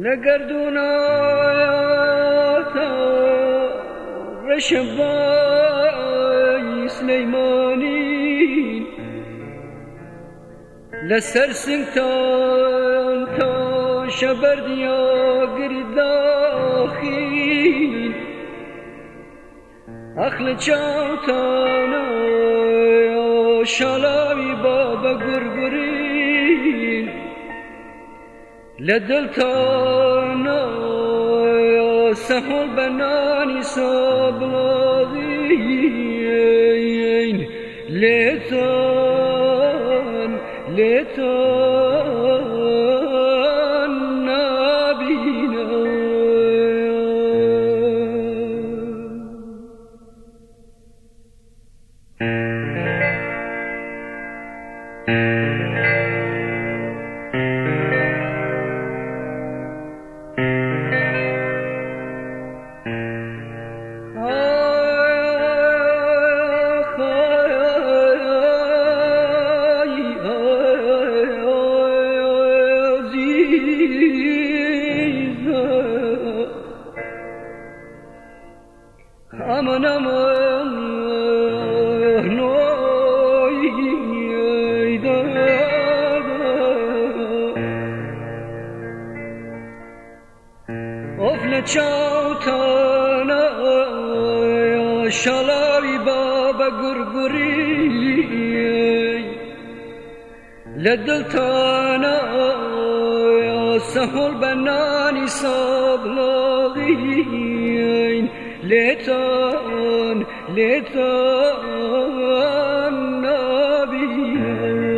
لگردوناتا رشبای سلیمانی لسر سنگتان تا شبردیا گرداخین اخل چاوتانا شالاوی بابا گرگرین لدلتانا سهول بنانی صابلاغين ليتان نابينا aman aman noyda ofle çavtana şalavi baba gurguri lediltana sahol benani sablagin ليتان نابينا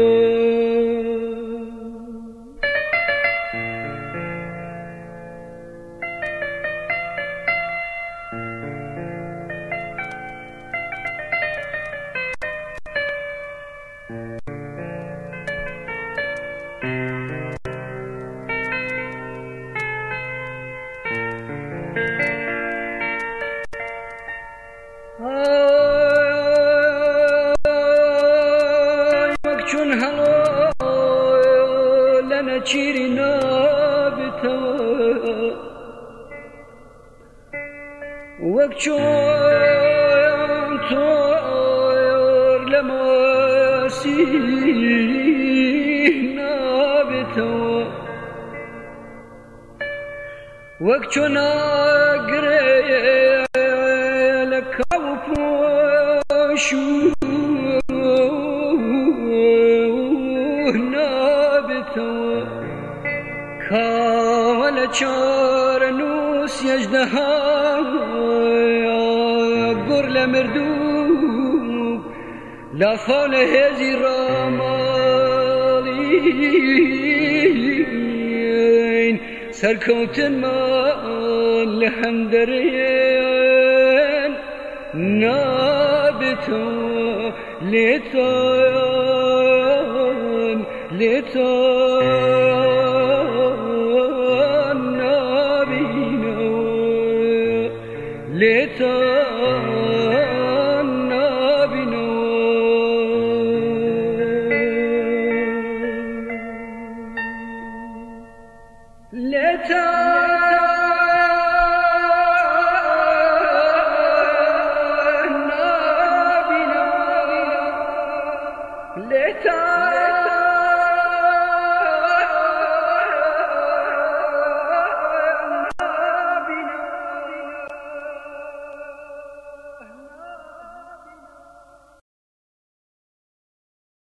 چون هلا لنا چیری نابتا وقت چون تور لماسی نابتا وقت چون آگره لکاو پوشو کامل چار نوس یجدها گرل مردو لا فال هزی رامالین سرکوتن ما لحمدرین نابتو لیتان ليتان نابينا ليتان